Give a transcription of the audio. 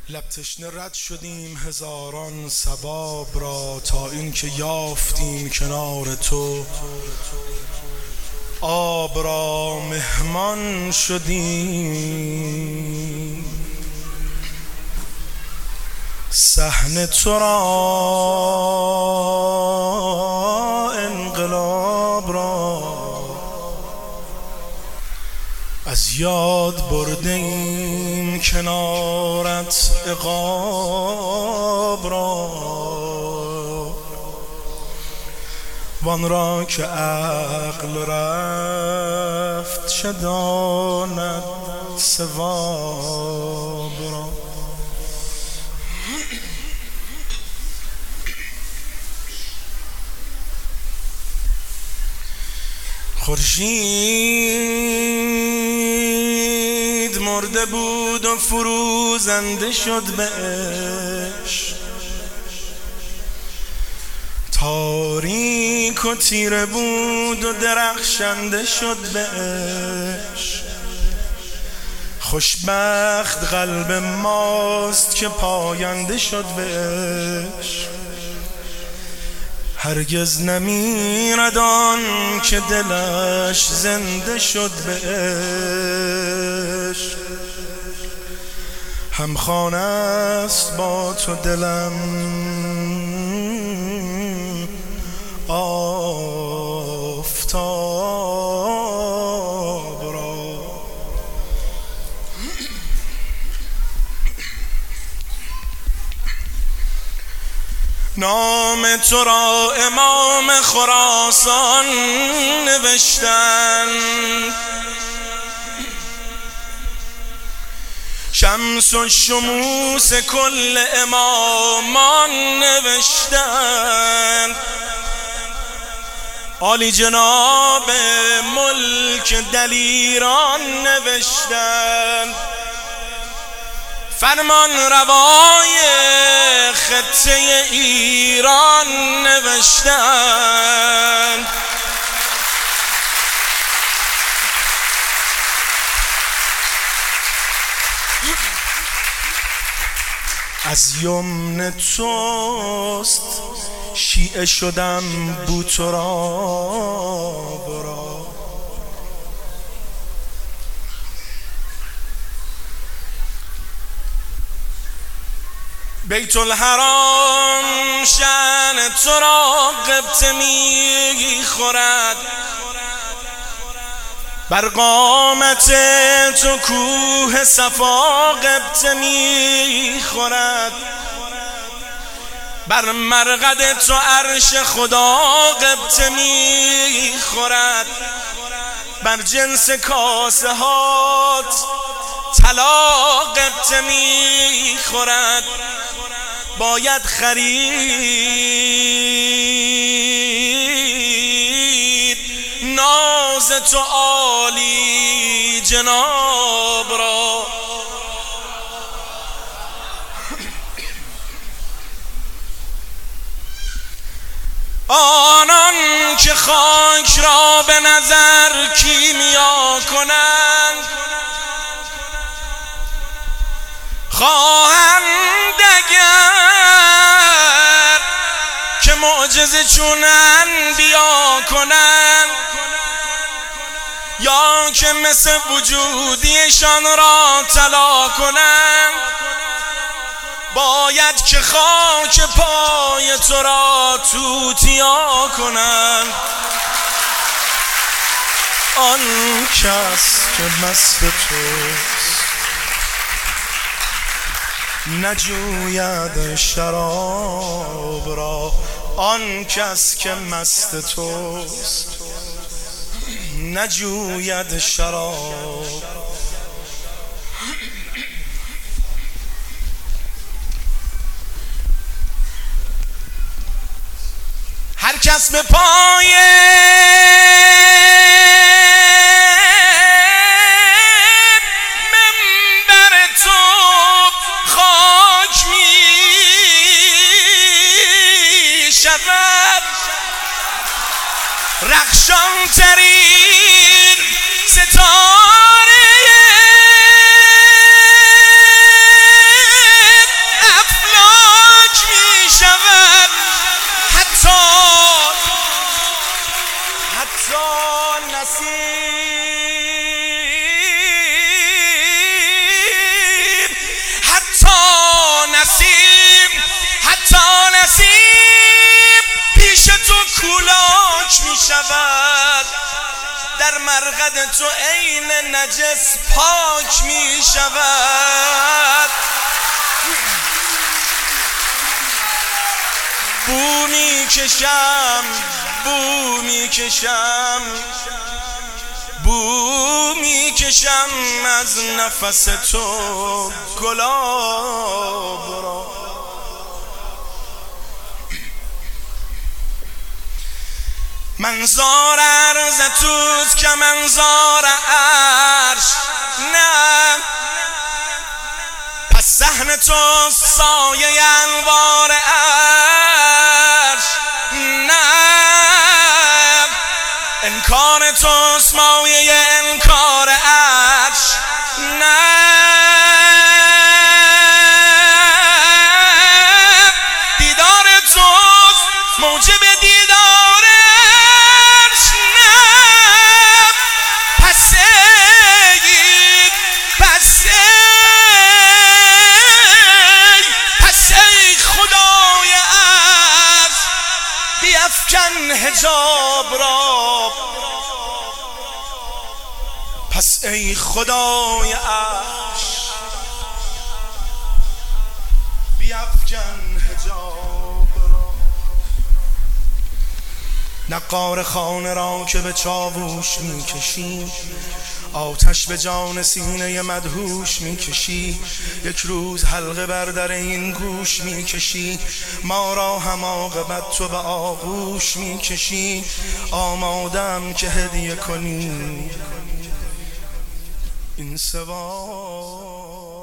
لب تشنه رد شدیم هزاران سباب را، تا اینکه یافتیم کنار تو آب را. مهمان شدیم صحن تو را، انقلاب را از یاد برده ایم کنارت عقاب را. وان را که عقل رفت چه داند ثواب را. خورشید مرده بود و فروزنده شد به عشق، تاریک و تیره بود و درخشنده شد به عشق. خوشبخت قلب ماست که پاینده شد به عشق. هرگز نمیرد آن که دلش زنده شد به عشق. همخانه است با تو دلم آفتاب را. نام تو را امام خراسان نوشتند، شمس و شموس کل امامان نوشتند. عالی جناب ملک دلیران نوشتند، فرمان روای خطه ایران نوشتند. از یمن توست شیعه شدم بوتراب را. بیت الحرام شأن تو را قبطه می خورد، بر قامت تو کوه صفا قبطه می خورد، بر مرقد تو عرش خدا قبطه می خورد، بر جنس کاسه هات طلا قبطه می خورد. باید خرید ناز تو عالی جناب را. آنان که خاک را به نظر کیمیا کنند، خواهند اگر که معجزه چون انبیا کنند، یا که مثل وجودیشان را طلا کنند. باید که خاک پای تو را توتیا کنند. آن کس که مست توست نجوید شراب را. آن کس که مست توست نجوید شراب. هر کس به پای منبر تو خاک می شود، رخشان ترین ستاره در قد تو عین نجس پاک می شود. بو می کشم بو می کشم بو می کشم از نفس تو گلاب را. منظار عرض توست که منظار عرش نه، پس صحن توست سایه انوار عرش نه، انکار توست مایه انکار عرش نه، دیدار توست موجب دیدار عرش نه. پس ای خدای عرش بیفکن حجاب را. پس ای خدای عرش بیفکن حجاب را. نقار خانه را که به چاووش میکشی، آتش به جان سینه مدهوش میکشی. یک روز حلقه بر در این گوش میکشی، ما را هم عاقبت تو به آغوش میکشی. آمادم که هدیه کنی این سوار